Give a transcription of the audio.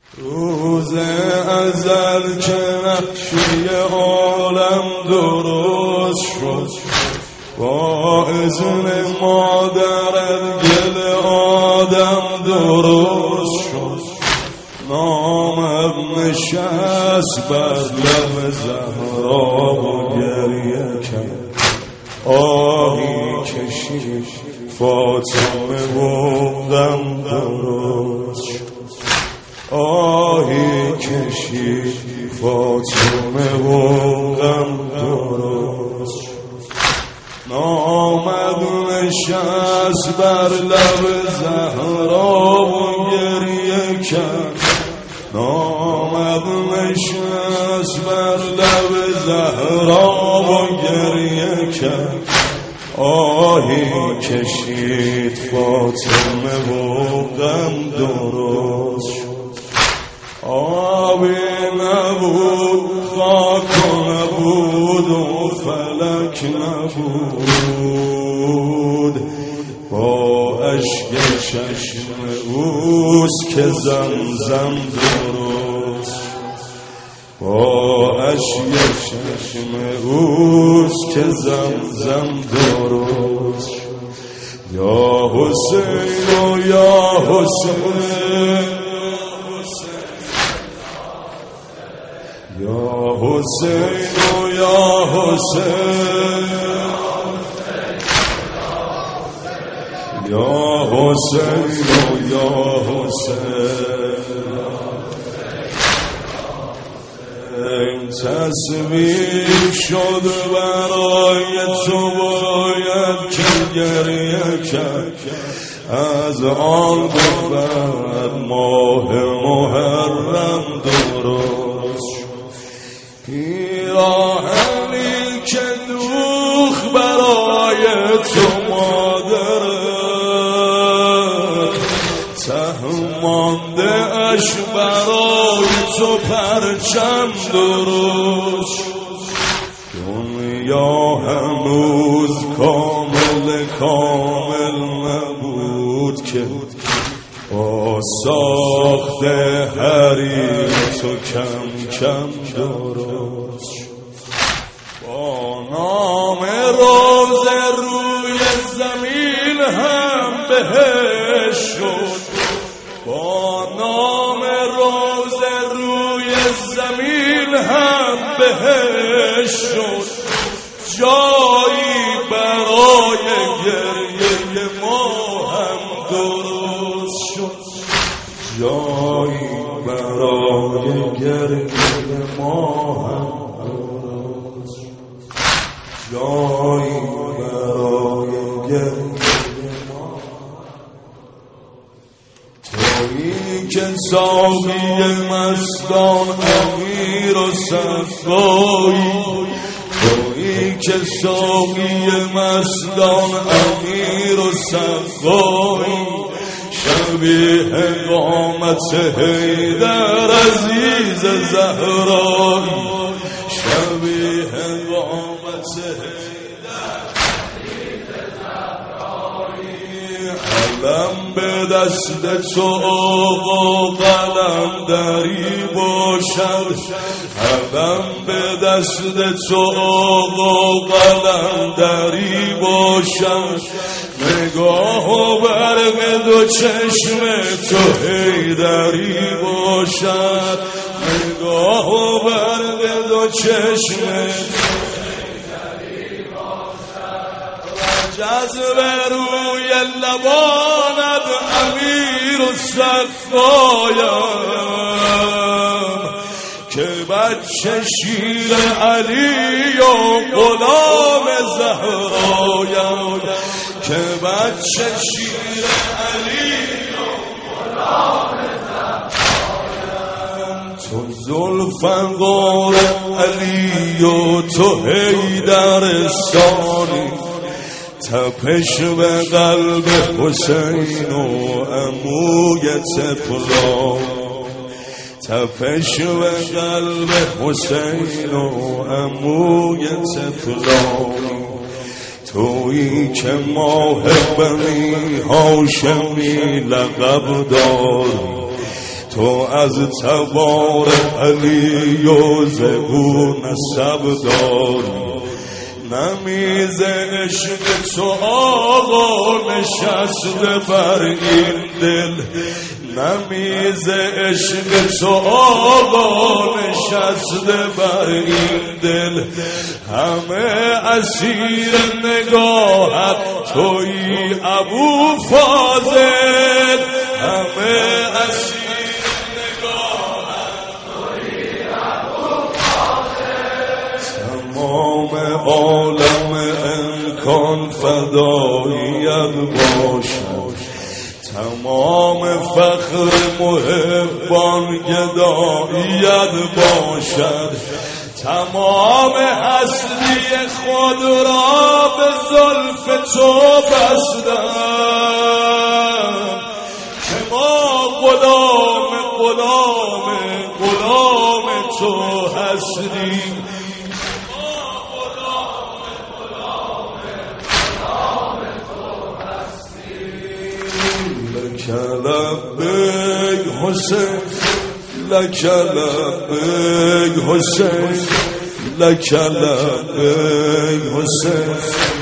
روز ازل که نقشه عالم درست شد، با اذن مادر گل آدم درست شد. نامم نشست بر لب زهرا و گریه کرد. آهی کشید فاطمه و غم درست شد. آهی کشید فاطمه و غم درست شد. نامد نشست بر لب زهرا و گریه کرد. نامد نشست بر لب زهرا و گریه کرد. آهی کشید فاطمه و غم درست شد. آبی نبود، خاک نبود و فلک نبود. با اشک چشم اوست که زمزم درست. با اشک چشم اوست که زمزم درست. یا حسین و یا حسین، یا حسین و یا حسین، یا حسین و یا حسین. تصویر شد برای تو باید که گریه کرد. از آن بعد ماه محرم درست شد. پیراهنی که دوخت برای تو مادرت، ته مانده اش برای تو پرچم درست شد. دنیا هنوز کامل نبود که با ساخت حریر تو کم کم درست شد. با نام روز روی زمین هم بهش شد. با نام روز روی زمین هم بهش شد. جایی برای گریه ما هم درست شد. جایی برای گریه ما هم درست شد. جایی برای گریه ما. تویی که ساقی مستان امیر و صفایی، تویی که ساقی مستان امیر و صفایی، شبیه قامت حیدر عزیز زهرایی، شبیه قامت حیدر عزیز زهرایی. علم به دست تو آقا قلم دری باشد. علم به دست تو آقا قلم دری باشد. نگاه و برق دو چشم تو حیدری باشد. نگاه و برق دو چشم تو حیدری باشد. و جذب روی لبانت امیر و صفایم، که بچه شیر علی و غلام زهرایم، که بچه شیر علی و غلام زهرایم. تو ذوالفقار علی و تو حیدرستانی، تپش به قلب حسین و عموی طفلان، تپش به قلب حسین و عموی طفلان. تویی که ماه بنی هاشمی لقب داری، تو از تبار علی و زبور نسب داری نمیز عشق تو آقا نشسته بر این دل نمیز عشق تو آقا نشسته بر این دل همه اسیر نگاهت تویی ابو فاضل همه اسیر نگاهت تویی ابو فاضل تمام عالم امکان فداییت باشد تمام فخر محبان گداییت باشد تمام هستی خود را به زلف تو بستم که ما غلام تو هستیم لبیک حسین لک لبیک حسین لک لبیک حسین